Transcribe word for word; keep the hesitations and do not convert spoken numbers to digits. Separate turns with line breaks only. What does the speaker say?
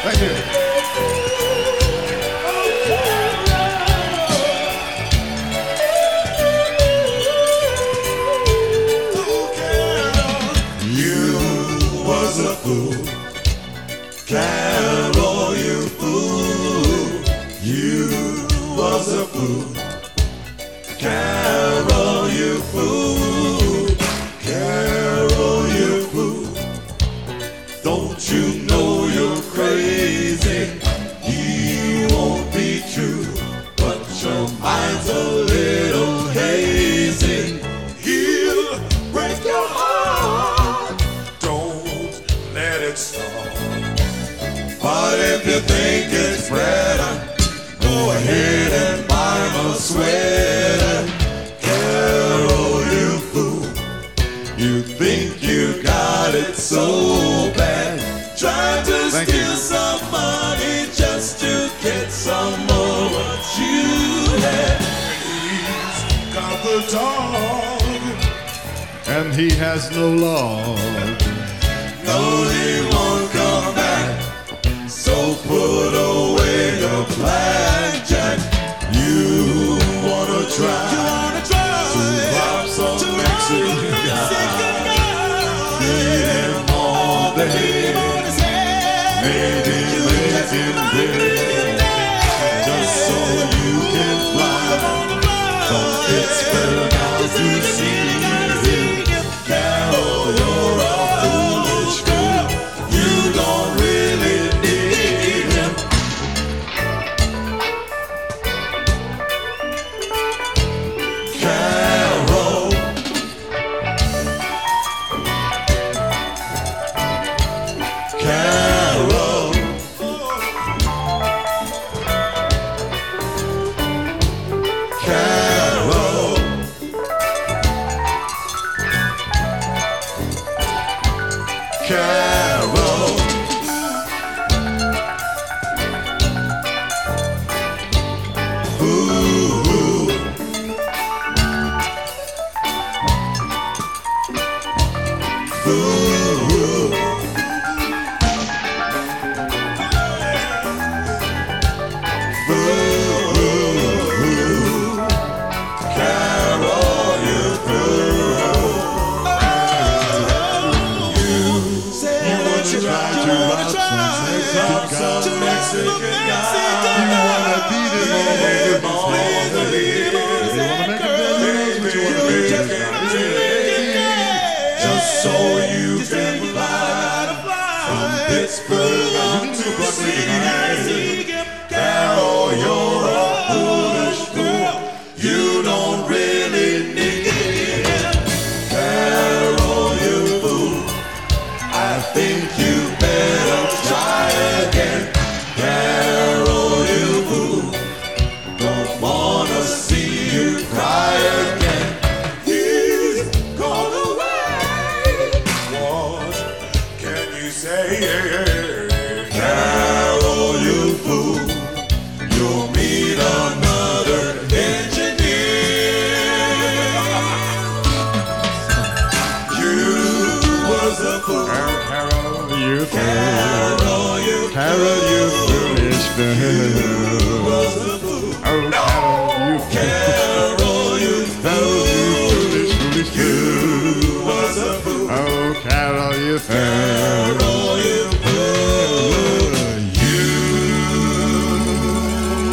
Thank you.
Carol, you fool, you was a fool. Carol, you fool, Carol, you fool. Don't you know you're crazy? He won't be true, but your mind's a little hazy. He'll break your heart. Don't let it stop. But if you think it's better, go ahead and buy him a sweater. Carol, you fool, you think you got it so bad. Trying to
Thank
steal
you.
some money just to get some more what you had. He's got the dog,
And he has no law.
no, he won't come back. So put away your blackjack. You wanna try, you wanna try to rob some to Mexican guy. Beat him on the head, maybe make him dead, just so you can fly from Pittsburgh out to see him. Carol, you're a foolish girl. You don't really need him. Carol, Carol, Carol, Carol. Ooh. Ooh. Ooh. Carol, you fool. You say what you try to rob some Mexican guy.
You wanna beat him
Beat him
on
on the head.
You wanna make him dead, you know what you wanna
You
do.
just can't do it. Just so you can fly from Pittsburgh out to see him. Carol, you're a foolish fool. You don't really need him. Carol, you fool, I think you better try again. Carol, you fool, don't wanna see you cry again. He's gone away. What can you say? Carol, you fool, you'll meet another engineer. You was a fool.
Carol, you fool.
Carol, you
Carol, you foolish fool.
was a fool.
Oh, Carol, you fool.
Carol, you
Carol, you
fool.
foolish, foolish fool.
You was a fool.
Oh, Carol, you fool.